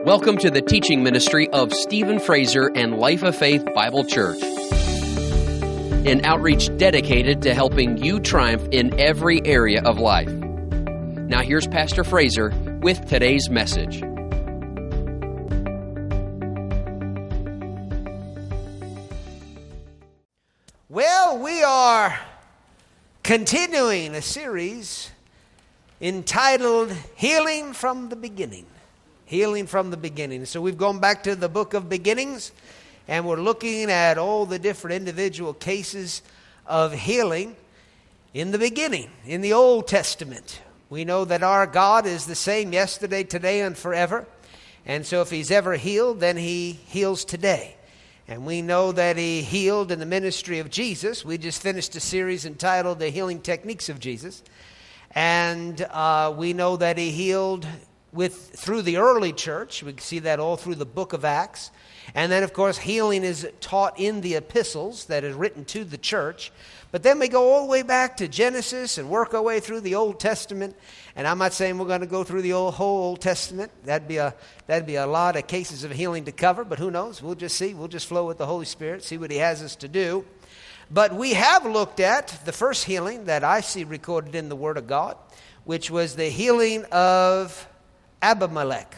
Welcome to the teaching ministry of Stephen Fraser and Life of Faith Bible Church, an outreach dedicated to helping you triumph in every area of life. Now here's Pastor Fraser with today's message. Well, we are continuing a series entitled Healing from the Beginning. Healing from the beginning. So we've gone back to the book of beginnings, and we're looking at all the different individual cases of healing in the beginning, in the Old Testament. We know that our God is the same yesterday, today, and forever. And so if He's ever healed, then He heals today. And we know that He healed in the ministry of Jesus. We just finished a series entitled The Techniques of Jesus. And we know that He healed through the early church. We can see that all through the book of Acts. And then, of course, healing is taught in the epistles that is written to the church. But then we go all the way back to Genesis and work our way through the Old Testament. And I'm not saying we're going to go through the whole Old Testament. That'd be a lot of cases of healing to cover. But who knows? We'll just see. We'll just flow with the Holy Spirit, see what He has us to do. But we have looked at the first healing that I see recorded in the Word of God, which was the healing of Abimelech.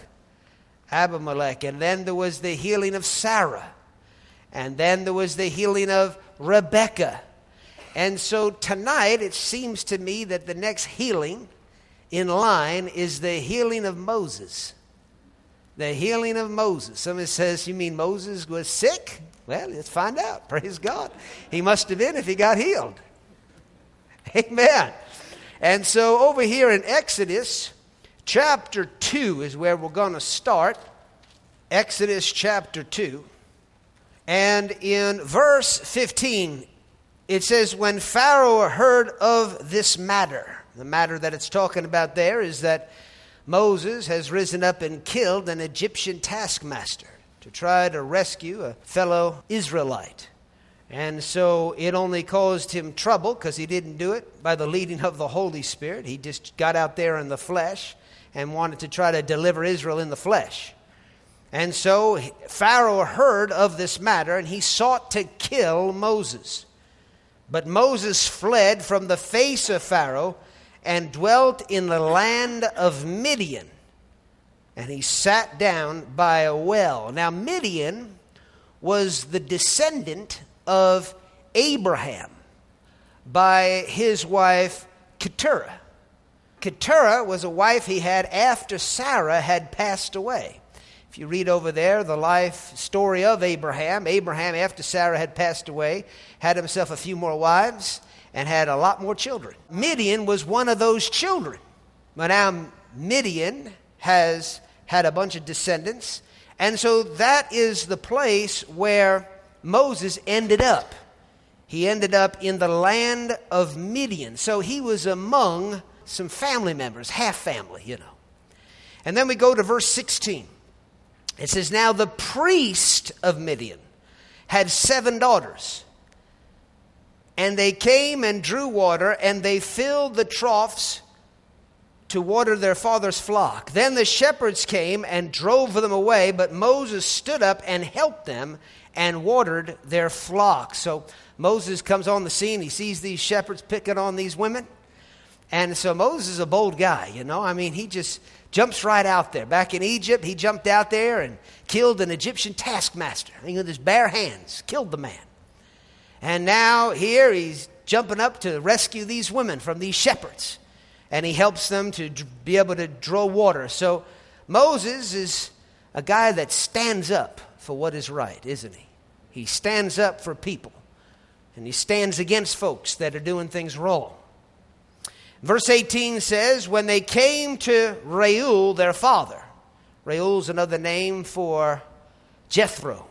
And then there was the healing of Sarah. And then there was the healing of Rebekah. And so tonight it seems to me that the next healing in line is the healing of Moses. The healing of Moses. Somebody says, you mean Moses was sick? Well, let's find out. Praise God. He must have been if he got healed. Amen. And so over here in Exodus chapter 2 is where we're going to start. Exodus chapter 2. And in verse 15, it says, when Pharaoh heard of this matter, the matter that it's talking about there is that Moses has risen up and killed an Egyptian taskmaster to try to rescue a fellow Israelite. And so it only caused him trouble because he didn't do it by the leading of the Holy Spirit. He just got out there in the flesh and wanted to try to deliver Israel in the flesh. And so Pharaoh heard of this matter, and he sought to kill Moses. But Moses fled from the face of Pharaoh and dwelt in the land of Midian. And he sat down by a well. Now Midian was the descendant of Abraham by his wife Keturah. Keturah was a wife he had after Sarah had passed away. If you read over there, the life story of Abraham, after Sarah had passed away, had himself a few more wives and had a lot more children. Midian was one of those children. But now Midian has had a bunch of descendants. And so that is the place where Moses ended up. He ended up in the land of Midian. So he was among some family members, half family, you know. And then we go to verse 16. It says, now the priest of Midian had 7 daughters. And they came and drew water, and they filled the troughs to water their father's flock. Then the shepherds came and drove them away, but Moses stood up and helped them and watered their flock. So Moses comes on the scene. He sees these shepherds picking on these women. And so Moses is a bold guy, you know. I mean, he just jumps right out there. Back in Egypt, he jumped out there and killed an Egyptian taskmaster. I mean, with his bare hands, killed the man. And now here he's jumping up to rescue these women from these shepherds. And he helps them to be able to draw water. So Moses is a guy that stands up for what is right, isn't he? He stands up for people. And he stands against folks that are doing things wrong. Verse 18 says, when they came to Reuel, their father. Reuel's another name for Jethro.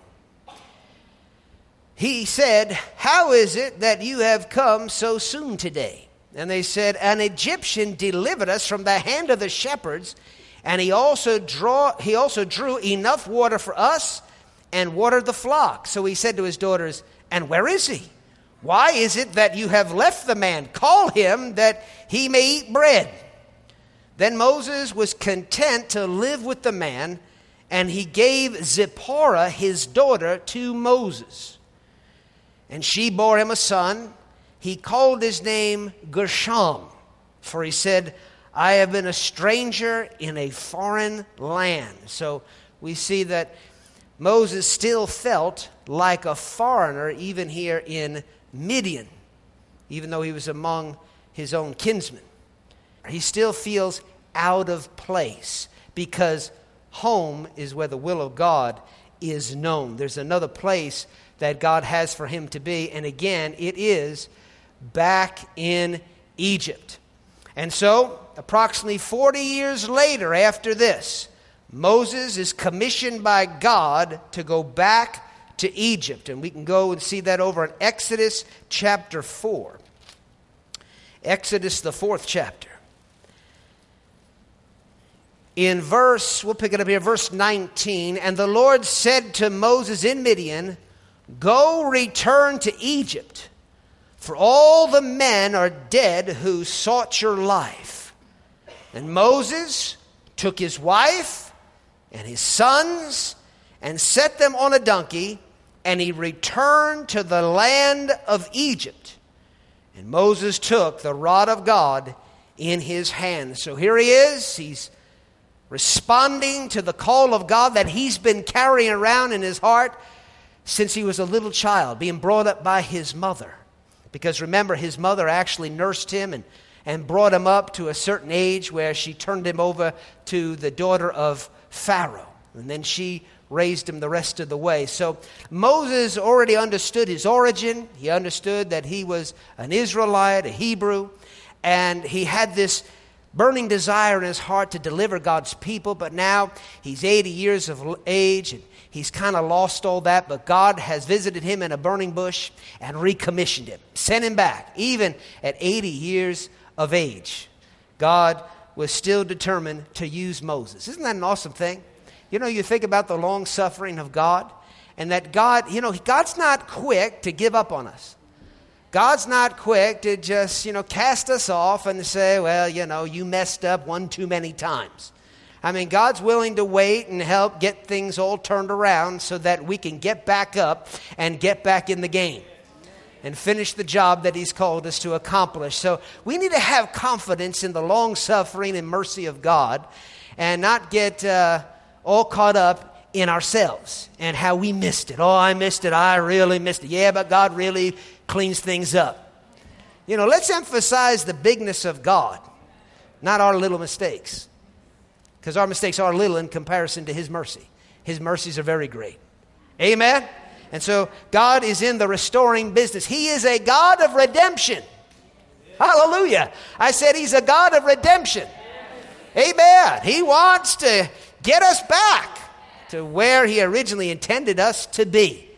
He said, how is it that you have come so soon today? And they said, an Egyptian delivered us from the hand of the shepherds, and he also drew enough water for us and watered the flock. So he said to his daughters, and where is he? Why is it that you have left the man? Call him that he may eat bread. Then Moses was content to live with the man and he gave Zipporah his daughter to Moses. And she bore him a son. He called his name Gershom, for he said, I have been a stranger in a foreign land. So we see that Moses still felt like a foreigner even here in Midian, even though he was among his own kinsmen. He still feels out of place because home is where the will of God is known. There's another place that God has for him to be, and again, it is back in Egypt. And so, approximately 40 years later after this, Moses is commissioned by God to go back to Egypt. And we can go and see that over in Exodus chapter 4. Exodus, the 4th chapter. In we'll pick it up here, verse 19. And the Lord said to Moses in Midian, Go return to Egypt, for all the men are dead who sought your life. And Moses took his wife and his sons and set them on a donkey, and he returned to the land of Egypt. And Moses took the rod of God in his hand. So here he is. He's responding to the call of God that he's been carrying around in his heart since he was a little child, being brought up by his mother. Because remember, his mother actually nursed him and brought him up to a certain age where she turned him over to the daughter of Pharaoh. And then she raised him the rest of the way. So Moses already understood his origin. He understood that he was an Israelite, a Hebrew. And he had this burning desire in his heart to deliver God's people. But now he's 80 years of age and he's kind of lost all that, but God has visited him in a burning bush and recommissioned him, sent him back. Even at 80 years of age, God was still determined to use Moses. Isn't that an awesome thing? You know, you think about the long suffering of God, and that God, God's not quick to give up on us. God's not quick to just, cast us off and say, well, you messed up one too many times. I mean, God's willing to wait and help get things all turned around so that we can get back up and get back in the game and finish the job that he's called us to accomplish. So we need to have confidence in the long suffering and mercy of God and not get all caught up in ourselves and how we missed it. Oh, I missed it. I really missed it. Yeah, but God really cleans things up. Let's emphasize the bigness of God, not our little mistakes. Because our mistakes are little in comparison to his mercy. His mercies are very great. Amen? And so God is in the restoring business. He is a God of redemption. Hallelujah. I said he's a God of redemption. Amen. He wants to get us back to where he originally intended us to be.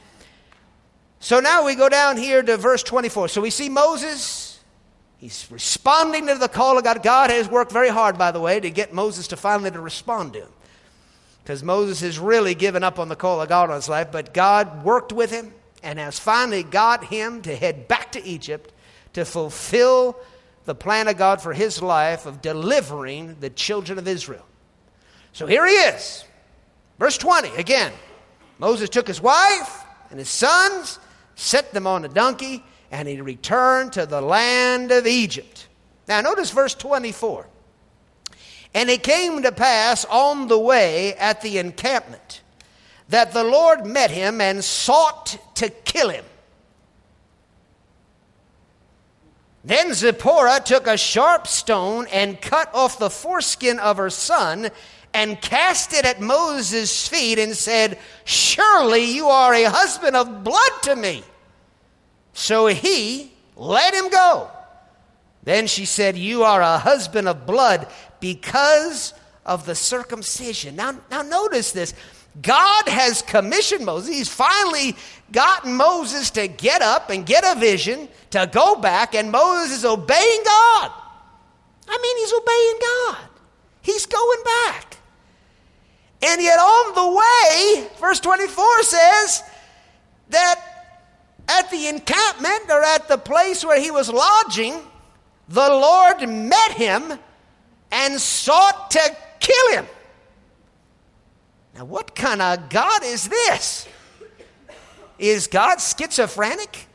So now we go down here to verse 24. So we see Moses. He's responding to the call of God. God has worked very hard, by the way, to get Moses to finally to respond to him. Because Moses has really given up on the call of God on his life. But God worked with him and has finally got him to head back to Egypt to fulfill the plan of God for his life of delivering the children of Israel. So here he is. Verse 20, again. Moses took his wife and his sons, set them on a donkey, and he returned to the land of Egypt. Now notice verse 24. And it came to pass on the way at the encampment that the Lord met him and sought to kill him. Then Zipporah took a sharp stone and cut off the foreskin of her son and cast it at Moses' feet and said, Surely you are a husband of blood to me. So he let him go. Then she said, You are a husband of blood because of the circumcision. Now notice this. God has commissioned Moses. He's finally gotten Moses to get up and get a vision to go back, and Moses is obeying God. I mean, he's obeying God. He's going back. And yet on the way, verse 24 says that at the encampment, or at the place where he was lodging, the Lord met him and sought to kill him. Now, what kind of God is this? Is God schizophrenic?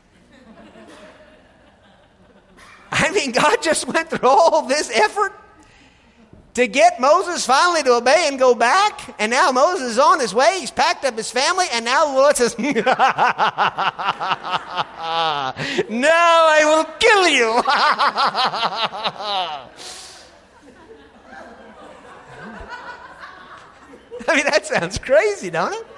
I mean, God just went through all this effort to get Moses finally to obey and go back. And now Moses is on his way. He's packed up his family. And now the Lord says, no, I will kill you. I mean, that sounds crazy, don't it?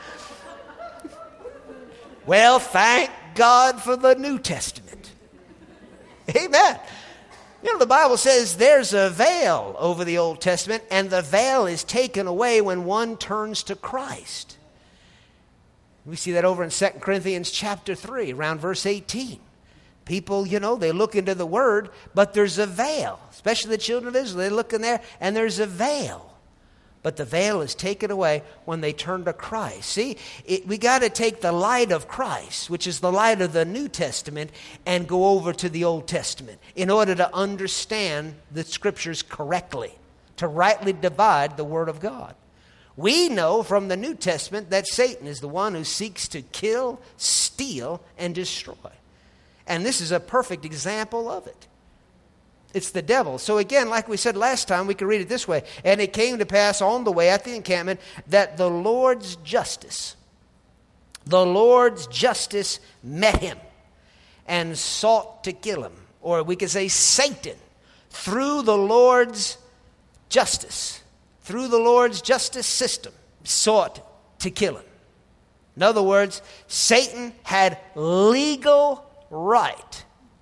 Well, thank God for the New Testament. Amen. You know, the Bible says there's a veil over the Old Testament, and the veil is taken away when one turns to Christ. We see that over in 2 Corinthians chapter 3, around verse 18. People, you know, they look into the Word, but there's a veil. Especially the children of Israel, they look in there, and there's a veil. But the veil is taken away when they turn to Christ. See, we got to take the light of Christ, which is the light of the New Testament, and go over to the Old Testament in order to understand the Scriptures correctly, to rightly divide the Word of God. We know from the New Testament that Satan is the one who seeks to kill, steal, and destroy. And this is a perfect example of it. It's the devil. So again, like we said last time, we can read it this way. And it came to pass on the way at the encampment that the Lord's justice met him and sought to kill him. Or we could say Satan, through the Lord's justice system, sought to kill him. In other words, Satan had legal rights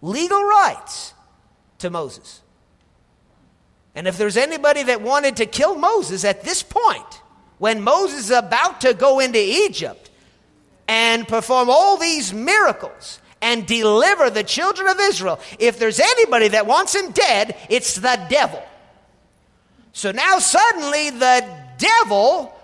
to Moses. And if there's anybody that wanted to kill Moses at this point, when Moses is about to go into Egypt and perform all these miracles and deliver the children of Israel, if there's anybody that wants him dead, it's the devil. So now suddenly the devil,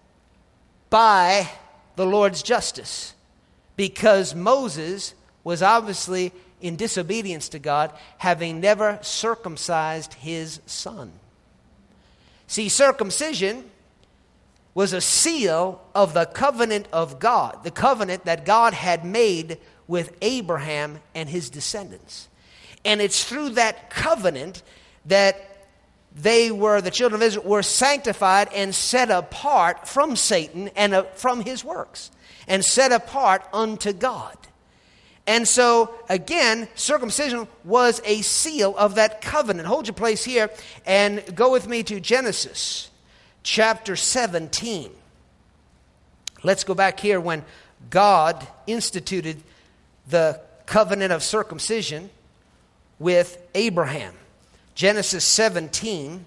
by the Lord's justice, because Moses was obviously in disobedience to God, having never circumcised his son. See, circumcision was a seal of the covenant of God, the covenant that God had made with Abraham and his descendants. And it's through that covenant that the children of Israel were sanctified and set apart from Satan and from his works, and set apart unto God. And so, again, circumcision was a seal of that covenant. Hold your place here and go with me to Genesis chapter 17. Let's go back here when God instituted the covenant of circumcision with Abraham. Genesis 17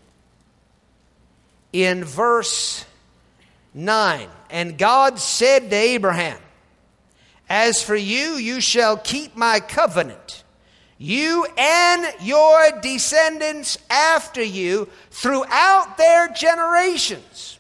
in verse 9. And God said to Abraham, as for you, you shall keep my covenant, you and your descendants after you throughout their generations.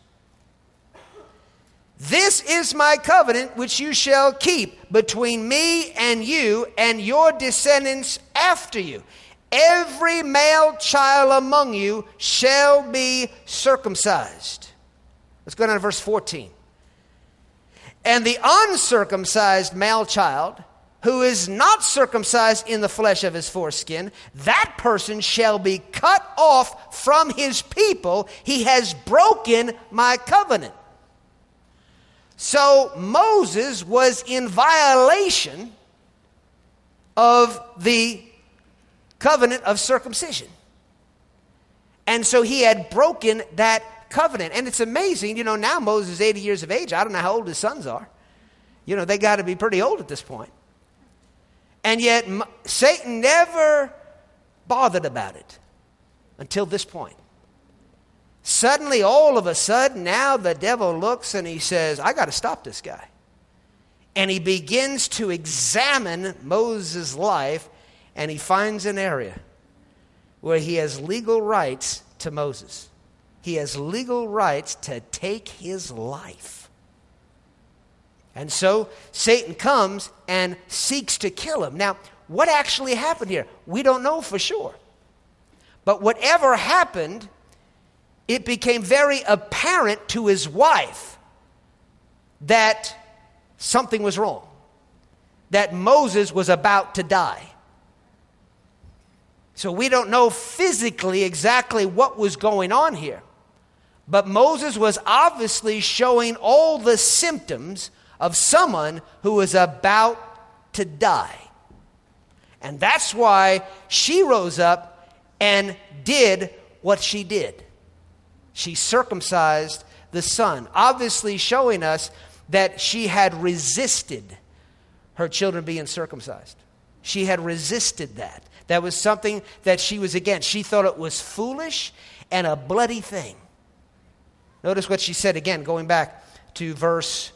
This is my covenant which you shall keep between me and you and your descendants after you. Every male child among you shall be circumcised. Let's go down to verse 14. And the uncircumcised male child, who is not circumcised in the flesh of his foreskin, that person shall be cut off from his people. He has broken my covenant. So Moses was in violation of the covenant of circumcision. And so he had broken that covenant. And it's amazing, you know, now Moses is 80 years of age. I don't know how old his sons are. You know, they got to be pretty old at this point. And yet Satan never bothered about it until this point. Suddenly, all of a sudden, now the devil looks and he says, I got to stop this guy. And he begins to examine Moses' life, and he finds an area where he has legal rights to Moses. He has legal rights to take his life. And so Satan comes and seeks to kill him. Now, what actually happened here? We don't know for sure. But whatever happened, it became very apparent to his wife that something was wrong, that Moses was about to die. So we don't know physically exactly what was going on here. But Moses was obviously showing all the symptoms of someone who was about to die. And that's why she rose up and did what she did. She circumcised the son, obviously showing us that she had resisted her children being circumcised. She had resisted that. That was something that she was against. She thought it was foolish and a bloody thing. Notice what she said again, going back to verse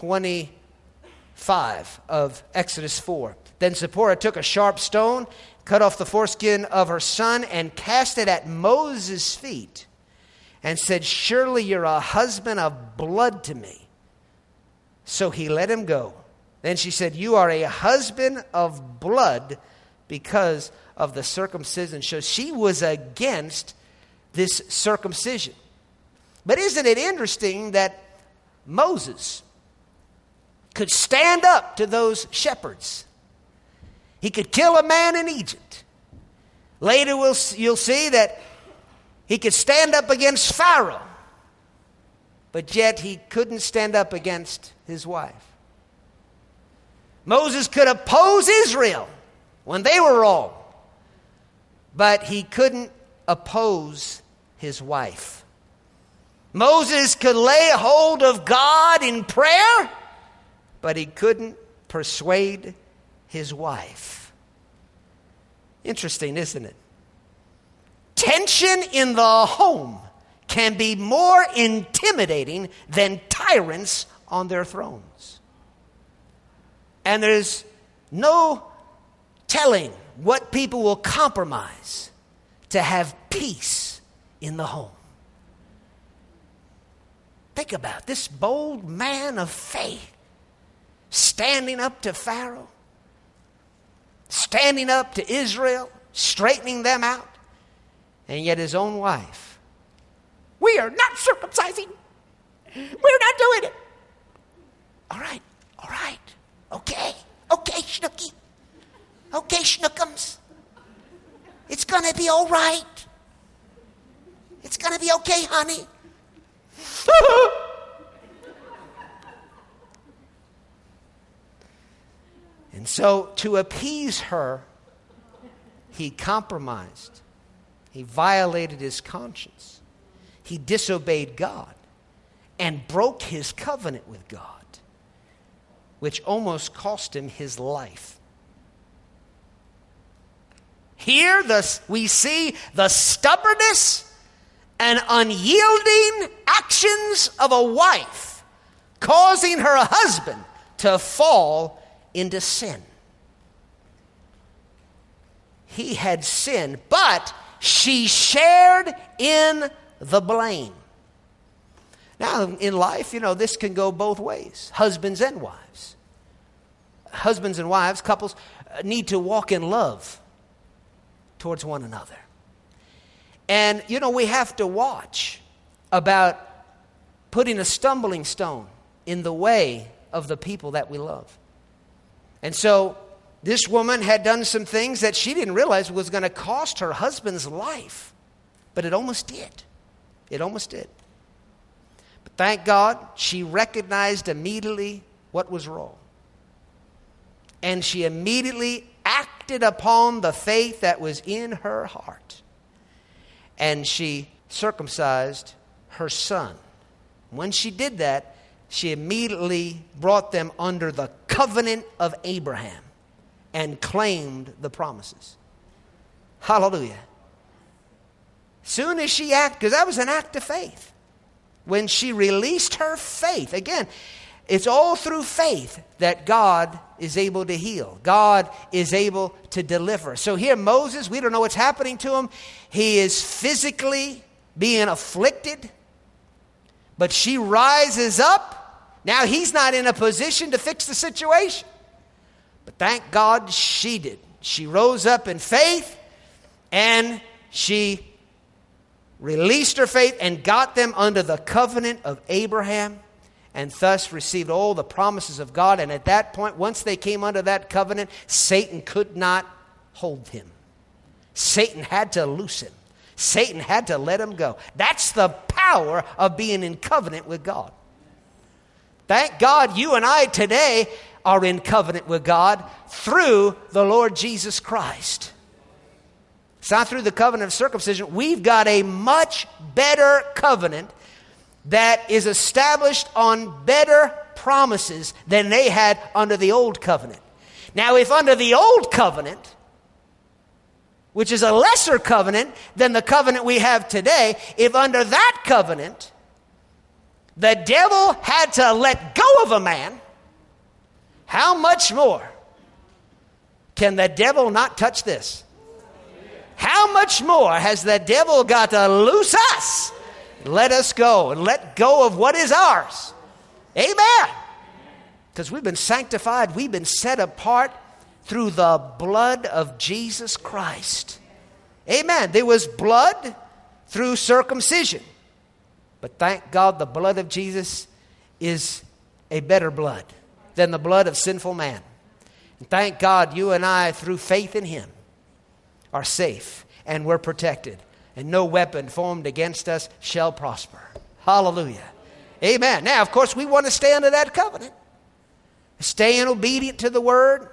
25 of Exodus 4. Then Zipporah took a sharp stone, cut off the foreskin of her son, and cast it at Moses' feet, and said, "Surely you're a husband of blood to me." So he let him go. Then she said, "You are a husband of blood because of the circumcision." So she was against this circumcision. But isn't it interesting that Moses could stand up to those shepherds? He could kill a man in Egypt. Later you'll see that he could stand up against Pharaoh. But yet he couldn't stand up against his wife. Moses could oppose Israel when they were wrong. But he couldn't oppose his wife. Moses could lay hold of God in prayer, but he couldn't persuade his wife. Interesting, isn't it? Tension in the home can be more intimidating than tyrants on their thrones. And there's no telling what people will compromise to have peace in the home. Think about this bold man of faith standing up to Pharaoh, standing up to Israel, straightening them out, and yet his own wife, "We are not circumcising. We're not doing it." All right, okay, Schnooky. Okay, Schnookums. It's going to be all right. It's going to be okay, honey. And so to appease her, he compromised. He violated his conscience. He disobeyed God and broke his covenant with God, which almost cost him his life. Here we see the stubbornness and unyielding actions of a wife causing her husband to fall into sin. He had sinned, but she shared in the blame. Now, in life, this can go both ways. Husbands and wives. Husbands and wives, couples, need to walk in love towards one another. And, we have to watch about putting a stumbling stone in the way of the people that we love. And so this woman had done some things that she didn't realize was going to cost her husband's life. But it almost did. It almost did. But thank God, she recognized immediately what was wrong. And she immediately acted upon the faith that was in her heart. And she circumcised her son. When she did that, she immediately brought them under the covenant of Abraham and claimed the promises. Hallelujah. Soon as she acted, because that was an act of faith. When she released her faith, again, it's all through faith that God is able to heal. God is able to deliver. So here Moses, we don't know what's happening to him. He is physically being afflicted. But she rises up. Now he's not in a position to fix the situation. But thank God she did. She rose up in faith and she released her faith and got them under the covenant of Abraham. and thus received all the promises of God. And at that point, once they came under that covenant, Satan could not hold him. Satan had to loose him. Satan had to let him go. That's the power of being in covenant with God. Thank God you and I today are in covenant with God through the Lord Jesus Christ. It's not through the covenant of circumcision. We've got a much better covenant that is established on better promises than they had under the old covenant. Now, if under the old covenant, which is a lesser covenant than the covenant we have today, if under that covenant, the devil had to let go of a man, how much more can the devil not touch this? How much more has the devil got to loose us? Let us go and let go of what is ours. Amen. Because we've been sanctified, we've been set apart through the blood of Jesus Christ. Amen. There was blood through circumcision. But thank God the blood of Jesus is a better blood than the blood of sinful man. And thank God you and I, through faith in Him, are safe and we're protected. And no weapon formed against us shall prosper. Hallelujah. Amen. Now, of course, we want to stay under that covenant. Staying obedient to the Word.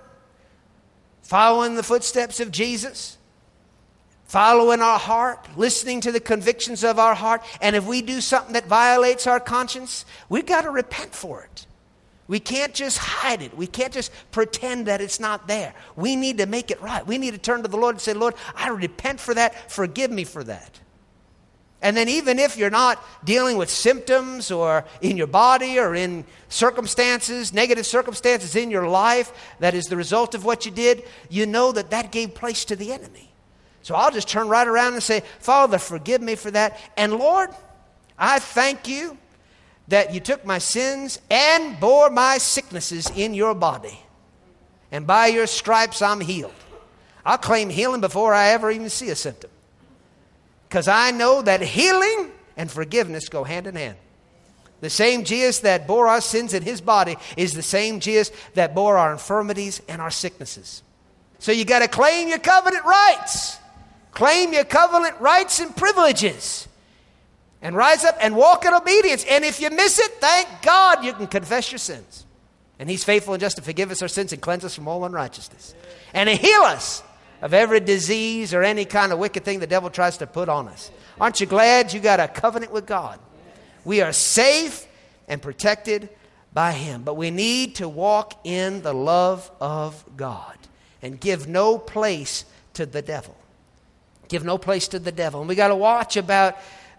Following the footsteps of Jesus. Following our heart. Listening to the convictions of our heart. And if we do something that violates our conscience, we've got to repent for it. We can't just hide it. We can't just pretend that it's not there. We need to make it right. We need to turn to the Lord and say, Lord, I repent for that. Forgive me for that. And then even if you're not dealing with symptoms or in your body or in circumstances, negative circumstances in your life that is the result of what you did, you know that that gave place to the enemy. So I'll just turn right around and say, Father, forgive me for that. And Lord, I thank you that you took my sins and bore my sicknesses in your body. And by your stripes I'm healed. I'll claim healing before I ever even see a symptom. Because I know that healing and forgiveness go hand in hand. The same Jesus that bore our sins in His body is the same Jesus that bore our infirmities and our sicknesses. So you got to claim your covenant rights. Claim your covenant rights and privileges. And rise up and walk in obedience. And if you miss it, thank God you can confess your sins. And He's faithful and just to forgive us our sins and cleanse us from all unrighteousness. And to heal us of every disease or any kind of wicked thing the devil tries to put on us. Aren't you glad you got a covenant with God? We are safe and protected by Him. But we need to walk in the love of God and give no place to the devil. Give no place to the devil. And we got to watch about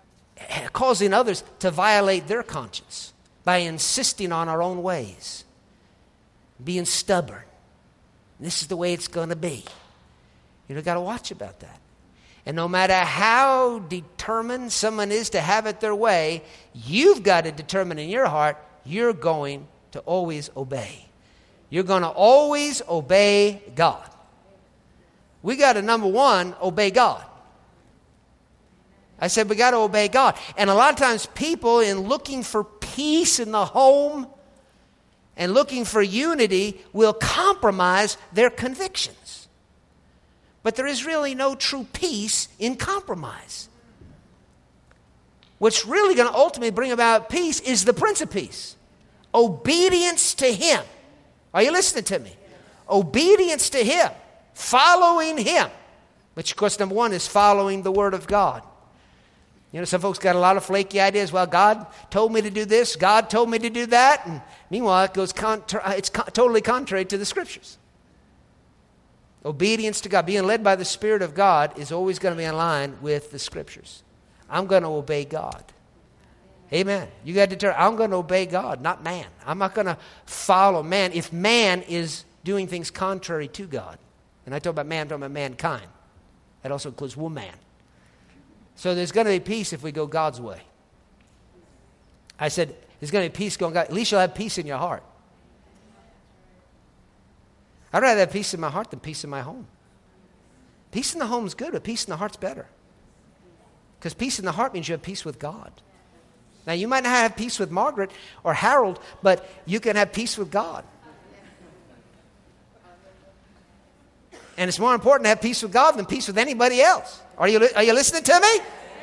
causing others to violate their conscience by insisting on our own ways, being stubborn. This is the way it's going to be. You've got to watch about that. And no matter how determined someone is to have it their way, you've got to determine in your heart you're going to always obey. You're going to always obey God. We got to, number one, obey God. I said we got to obey God. And a lot of times people, in looking for peace in the home and looking for unity, will compromise their convictions. But there is really no true peace in compromise. What's really going to ultimately bring about peace is the Prince of Peace. Obedience to Him. Are you listening to me? Obedience to Him. Following Him. Which, of course, number one is following the Word of God. You know, some folks got a lot of flaky ideas. Well, God told me to do this. God told me to do that. And meanwhile, it goes totally contrary to the Scriptures. Obedience to God, being led by the Spirit of God, is always going to be in line with the Scriptures. I'm going to obey God. Amen. You got to determine, I'm going to obey God, not man. I'm not going to follow man. If man is doing things contrary to God, and I talk about man, I'm talking about mankind. That also includes woman. So there's going to be peace if we go God's way. I said, there's going to be peace going God. At least you'll have peace in your heart. I'd rather have peace in my heart than peace in my home. Peace in the home is good, but peace in the heart's better. Because peace in the heart means you have peace with God. Now, you might not have peace with Margaret or Harold, but you can have peace with God. And it's more important to have peace with God than peace with anybody else. Are you listening to me?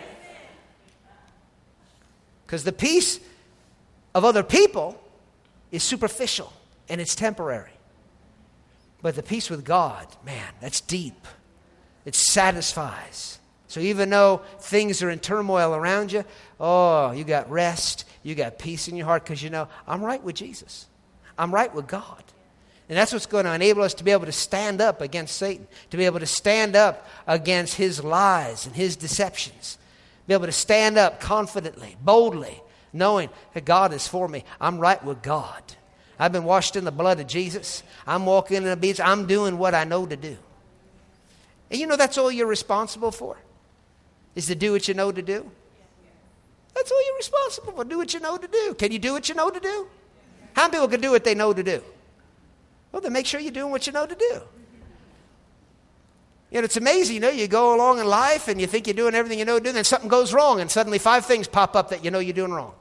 Because the peace of other people is superficial and it's temporary. But the peace with God, man, that's deep. It satisfies. So even though things are in turmoil around you, oh, you got rest, you got peace in your heart because you know, I'm right with Jesus. I'm right with God. And that's what's going to enable us to be able to stand up against Satan, to be able to stand up against his lies and his deceptions, be able to stand up confidently, boldly, knowing that God is for me. I'm right with God. I've been washed in the blood of Jesus. I'm walking in obedience. I'm doing what I know to do. And you know that's all you're responsible for, is to do what you know to do. That's all you're responsible for, do what you know to do. Can you do what you know to do? How many people can do what they know to do? Well, then make sure you're doing what you know to do. You know, it's amazing, you know, you go along in life and you think you're doing everything you know to do, and then something goes wrong, and suddenly 5 things pop up that you know you're doing wrong.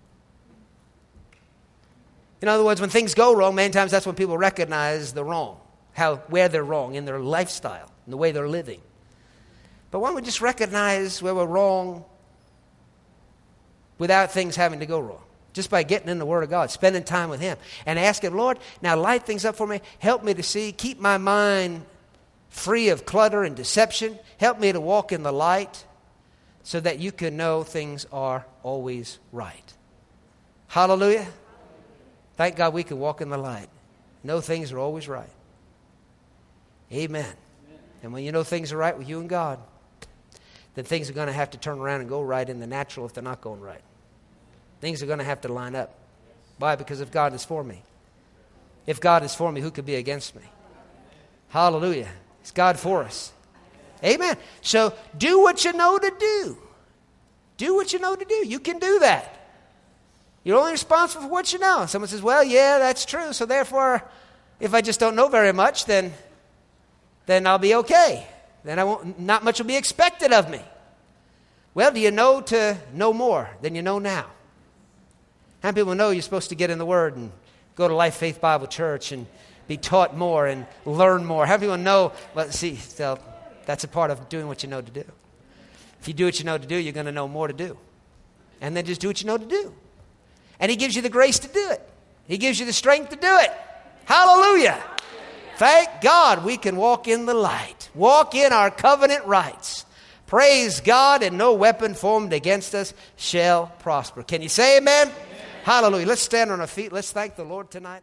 In other words, when things go wrong, many times that's when people recognize the wrong, where they're wrong in their lifestyle, in the way they're living. But why don't we just recognize where we're wrong without things having to go wrong? Just by getting in the Word of God, spending time with Him, and asking, Lord, now light things up for me. Help me to see. Keep my mind free of clutter and deception. Help me to walk in the light so that you can know things are always right. Hallelujah. Thank God we can walk in the light. Know things are always right. Amen. And when you know things are right with you and God, then things are going to have to turn around and go right in the natural if they're not going right. Things are going to have to line up. Why? Because if God is for me. If God is for me, who could be against me? Hallelujah. It's God for us. Amen. So do what you know to do. Do what you know to do. You can do that. You're only responsible for what you know. Someone says, well, yeah, that's true. So therefore, if I just don't know very much, then I'll be okay. Then not much will be expected of me. Well, do you know to know more than you know now? How many people know you're supposed to get in the Word and go to Life Faith Bible Church and be taught more and learn more? How many people know? Well, see, so that's a part of doing what you know to do. If you do what you know to do, you're going to know more to do. And then just do what you know to do. And He gives you the grace to do it. He gives you the strength to do it. Hallelujah. Thank God we can walk in the light. Walk in our covenant rights. Praise God, and no weapon formed against us shall prosper. Can you say amen? Amen. Hallelujah. Let's stand on our feet. Let's thank the Lord tonight.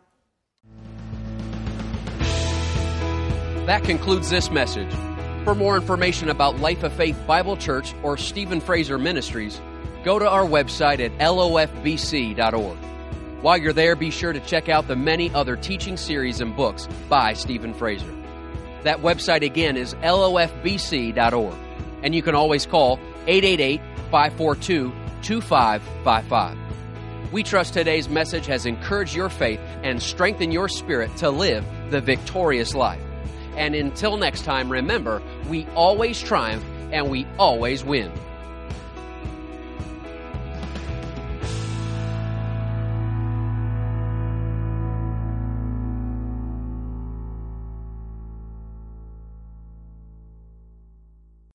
That concludes this message. For more information about Life of Faith Bible Church or Stephen Fraser Ministries, go to our website at lofbc.org. While you're there, be sure to check out the many other teaching series and books by Stephen Fraser. That website again is lofbc.org. And you can always call 888-542-2555. We trust today's message has encouraged your faith and strengthened your spirit to live the victorious life. And until next time, remember, we always triumph and we always win.